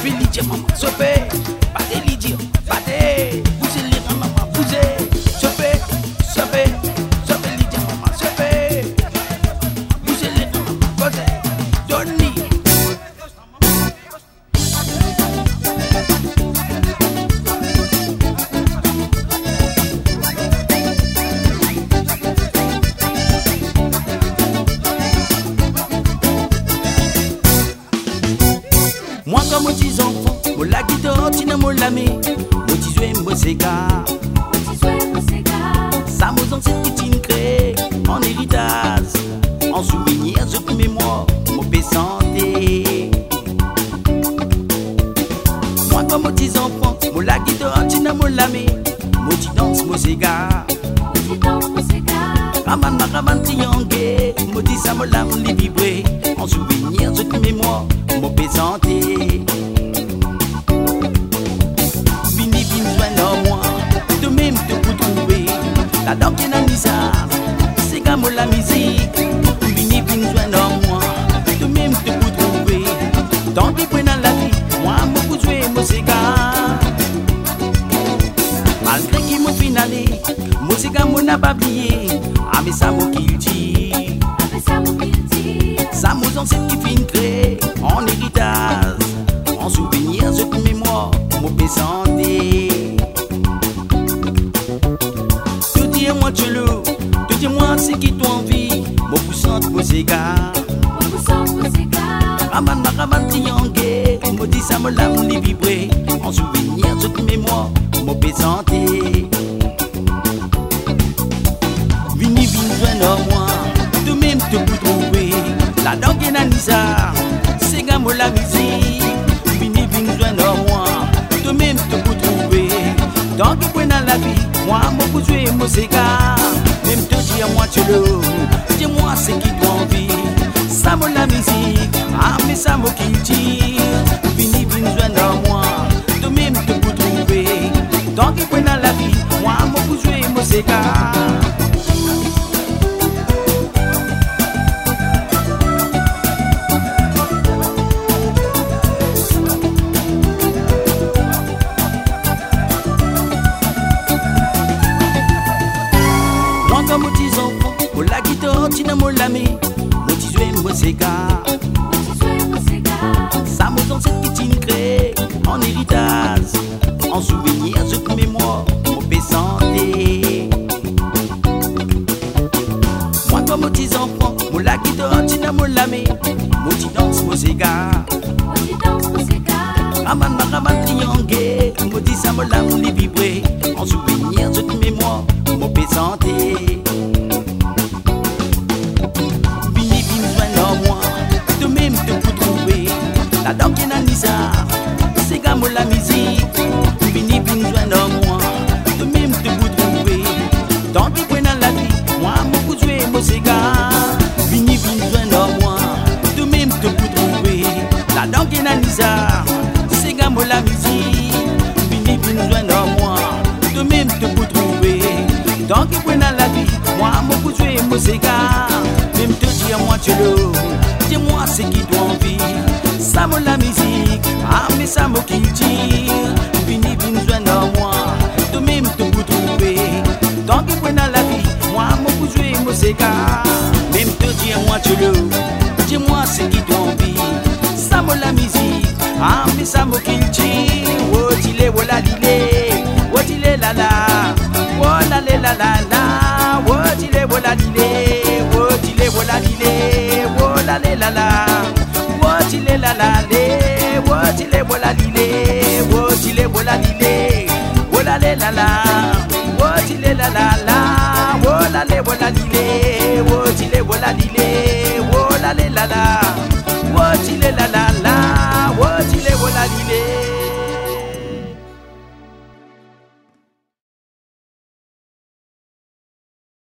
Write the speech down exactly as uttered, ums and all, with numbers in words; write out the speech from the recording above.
Lidia maman, sopé, batez Lidia, batez, bougez les maman, bougez, sopé, sopé, sopé Lidia maman, sopé, bougez les maman, bougez, Tony. Moi comme aux petits enfants, moi la guitare, tu n'as moi l'ami, moi tu joues moi c'est gars, ça moi dans cette petite crée, en héritage, en souvenir, je mémoire, mon paix santé. Moi comme aux petits enfants, moi la guitare, tu n'as moi l'ami, moi tu danses moi c'est gars, Raman ma raman triangé, moi dis ça moi l'âme les vibrer, en souvenir, je mémoire, mon paix santé. Vini vini joindre moi, de même te pour trouver la dame qui n'a ni ça, c'est comme la musique. Vini vini joindre moi, de même te pour trouver tant qu'il prend la vie, moi moi pour jouer moi c'est gars. Malgré qu'il me finale, moi c'est gars moi n'a pas oublié, ah mais ça moi qu'il dit, ça moi dans cette qui fin créé, en héritage, en souvenir, je te mémoire, mon paix santé. Te dis-moi tu l'eau, te dis-moi c'est qui t'as envie, mon poussante, mon cigare. Raman ma raman triangé, me dis ça me l'âme les vibrer, en souvenir, je te mémoire, mon paix santé. Vini vini joindre moi, de même te pour trouver la dame qui n'a ni ça, c'est comme la musique. Vini vini joindre moi, de même te pour trouver tant que prenne la vie, moi moi pour jouer moi c'est gars. Même te dire moi tu le, dis-moi c'est qui t'as envie, ça me la musique, ah mais ça me qui tire. Vini vini joindre moi, de même te pour trouver tant que prenne la vie, moi moi pour jouer moi c'est gars. Comme aux petits enfants, pour la guitare, tu n'as moi l'ami, moi tu joues moi c'est gars, ça me dans cette petite crée, en héritage, en souvenir, je te mémoire, mon paix santé. Moi comme aux petits enfants, pour la guitare, tu n'as moi l'ami, moi tu danses moi c'est gars, Raman ma raman triangé, moi dis ça me l'âme les vibrer, en souvenir, je te mémoire, mon paix santé. Vini vini joindre moi, de même te pour trouver la dame qui n'a ni ça, c'est comme la musique. Vini vini joindre moi, de même te pour trouver tant qu'il prenne la vie, moi moi pour jouer moi c'est gars. Vini vini joindre moi, de même te pour trouver la dame qui n'a ni ça, c'est comme la musique. Vini vini joindre moi, de même te pour trouver tant qu'il prenne la vie, moi moi pour jouer moi c'est gars. Même te dire moi tu le, dis-moi c'est qui t'as envie, ça me la musique, ah mais ça me qui tire. Vini vini joindre moi, de même te pour trouver tant qu'il prenne la vie, moi moi pour jouer moi c'est gars. Même te dire moi tu le, dis-moi c'est qui t'as envie, ça me la musique, ah mais ça me qui tire. Oh dile voilà dile, oh dile la la, oh la la la la la, oh dile voilà dile, oh dile voilà dile, oh la la la la, oh dile la la le, oh dile voilà dile, oh dile voilà dile, oh la la la la, oh dile la la la, oh la la voilà dile, oh dile voilà dile, oh la la la la.